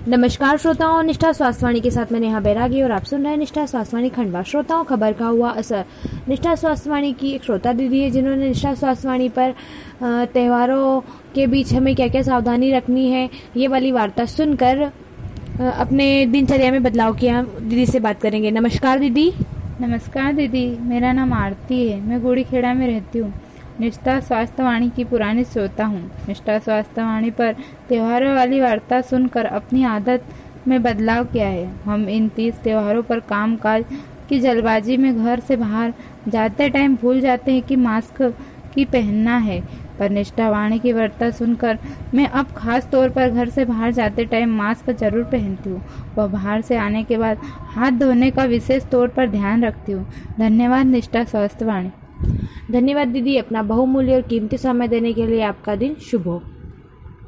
नमस्कार श्रोताओं, निष्ठा स्वास्थ्यवाणी के साथ मैं नेहा बैरागी और आप सुन रहे हैं निष्ठा स्वास्थ्यवाणी खंडवा। श्रोताओं, खबर का हुआ असर। निष्ठा स्वास्थ्यवाणी की एक श्रोता दीदी है जिन्होंने निष्ठा स्वास्थ्यवाणी पर त्योहारों के बीच हमें क्या क्या सावधानी रखनी है ये वाली वार्ता सुनकर अपने दिनचर्या में बदलाव किया। दीदी से बात करेंगे। नमस्कार दीदी। नमस्कार दीदी, मेरा नाम आरती है। मैं गुड़ी खेड़ा में रहती हूँ। निष्ठा स्वास्थ्यवाणी की पुरानी श्रोता हूँ। निष्ठा स्वास्थ्यवाणी पर त्योहारों वाली वार्ता सुनकर अपनी आदत में बदलाव किया है। हम इन 30 त्योहारों पर कामकाज की जल्दबाजी में घर से बाहर जाते टाइम भूल जाते हैं कि मास्क की पहनना है। पर निष्ठा वाणी की वार्ता सुनकर मैं अब खास तौर पर घर से बाहर जाते टाइम मास्क जरूर पहनती हूँ। वह बाहर से आने के बाद हाथ धोने का विशेष तौर पर ध्यान रखती हूँ। धन्यवाद निष्ठा स्वास्थ्यवाणी। धन्यवाद दीदी, अपना बहुमूल्य और कीमती समय देने के लिए। आपका दिन शुभ हो।